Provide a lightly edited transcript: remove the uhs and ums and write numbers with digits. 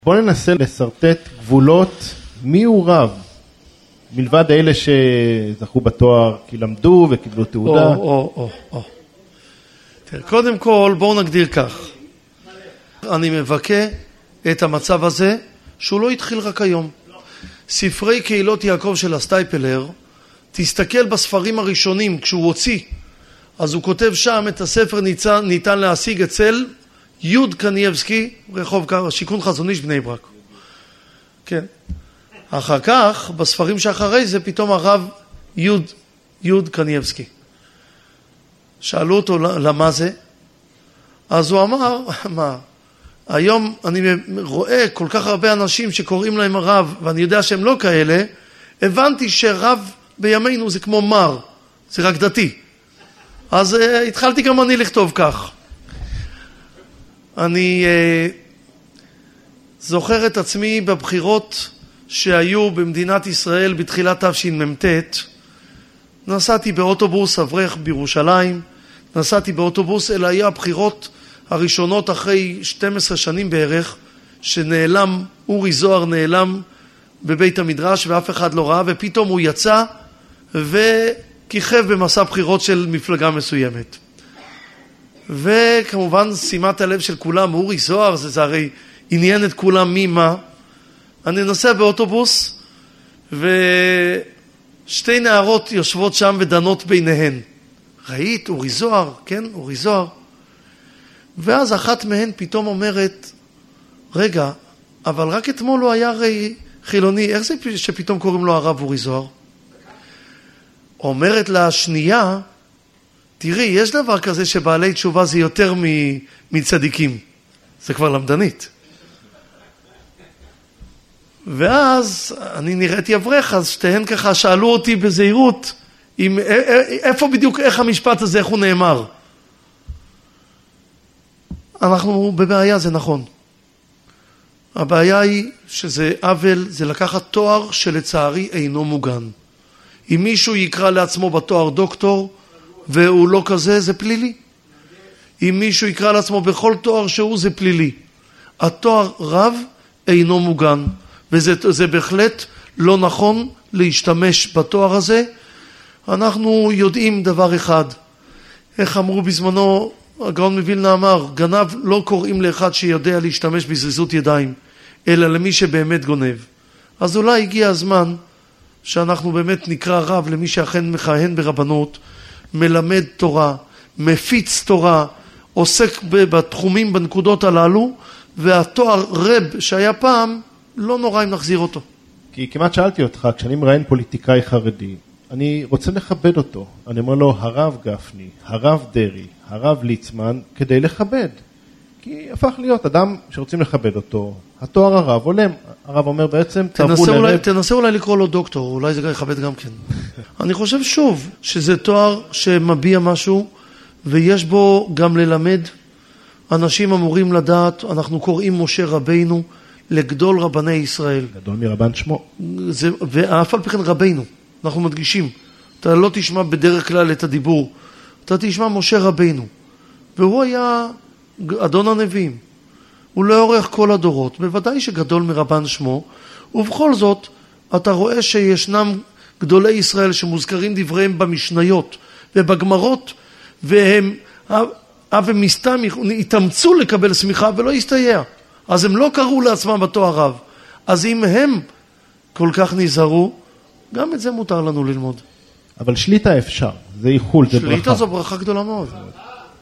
בואו ננסה לסרטט גבולות מי הוא רב, מלבד אלה שזכו בתואר כי למדו וקיבלו תעודה. קודם כל בואו נגדיר כך, אני מבכה את המצב הזה שהוא לא התחיל רק היום. ספרי קהילות יעקב של הסטייפלר, תסתכל בספרים הראשונים כשהוא הוציא, אז הוא כותב שם את הספר ניתן להשיג אצל יוד קנייבסקי, רחוב שיכון חזון איש בני ברק. כן. אחר כך, בספרים שאחרי זה, פתאום הרב יוד קנייבסקי. שאלו אותו למה זה? אז הוא אמר, מה? היום אני רואה כל כך הרבה אנשים שקוראים להם רב, ואני יודע שהם לא כאלה, הבנתי שרב בימינו זה כמו מר, זה רק דתי. אז התחלתי גם אני לכתוב כך. אני זוכר את עצמי בבחירות שהיו במדינת ישראל בתחילת תשמ"ט. נסעתי באוטובוס אברך בירושלים, נסעתי באוטובוס, אלה היה הבחירות הראשונות אחרי 12 שנים בערך, שנעלם, אורי זוהר נעלם בבית המדרש ואף אחד לא ראה, ופתאום הוא יצא וכיכב במסע בחירות של מפלגה מסוימת. וכמובן שימת הלב של כולם, אורי זוהר, זה הרי עניין את כולם מי מה. אני נוסע באוטובוס ושתי נערות יושבות שם ודנות ביניהן. ראית אורי זוהר? כן, אורי זוהר. ואז אחת מהן פתאום אומרת, רגע, אבל רק אתמול הוא היה הרי חילוני, איך זה שפתאום קוראים לו הרב אורי זוהר? אומרת לה שנייה, תראי, יש דבר כזה שבעלי תשובה זה יותר מצדיקים. זה כבר למדנית. ואז אני נראיתי אברך, אז שתיהן ככה שאלו אותי בזהירות, איפה בדיוק, איך המשפט הזה, איך הוא נאמר? אנחנו בבעיה, זה נכון. הבעיה היא שזה עוול, זה לקחת תואר שלצערי אינו מוגן. אם מישהו יקרא לעצמו בתואר דוקטור, והוא לא כזה, זה פלילי. אם מישהו יקרא לעצמו בכל תואר שהוא, זה פלילי. התואר רב אינו מוגן, וזה בהחלט לא נכון להשתמש בתואר הזה. אנחנו יודעים דבר אחד, איך אמרו בזמנו, הגאון מווילנה אמר, גנב לא קוראים לאחד שיודע להשתמש בזריזות ידיים, אלא למי שבאמת גונב. אז אולי הגיע הזמן שאנחנו באמת נקרא רב למי שאכן מכהן ברבנות, מלמד תורה, מפיץ תורה, עוסק בתחומים, בנקודות הללו, והתואר רב שהיה פעם, לא נורא אם נחזיר אותו. כי כמעט שאלתי אותך, כשאני מראיין פוליטיקאי חרדי, אני רוצה לכבד אותו. אני אומר לו, הרב גפני, הרב דרי, הרב ליצמן, כדי לכבד. כי הפך להיות אדם שרוצים לכבד אותו. התואר הרב עולם. הרב אומר בעצם, תנסה אולי לקרוא לו דוקטור, אולי זה יכבד גם כן. אני חושב שוב, שזה תואר שמביע משהו, ויש בו גם ללמד. אנשים אמורים לדעת, אנחנו קוראים משה רבינו, לגדול רבני ישראל. גדול מרבן שמו. ואף על פי כן רבינו. אנחנו מדגישים, אתה לא תשמע בדרך כלל את הדיבור, אתה תשמע משה רבינו, והוא היה אדון הנביאים, הוא לאורך כל הדורות, בוודאי שגדול מרבן שמו, ובכל זאת אתה רואה שישנם גדולי ישראל שמוזכרים דבריהם במשניות ובגמרות, והם מסתם התאמצו לקבל סמיכה ולא הסתייע, אז הם לא קראו לעצמם בתואר רב. אז אם הם כל כך נזהרו, גם את זה מותר לנו ללמוד. אבל שליטה אפשר, זה איחול, זה ברכה. שליטה זו ברכה גדולה מאוד.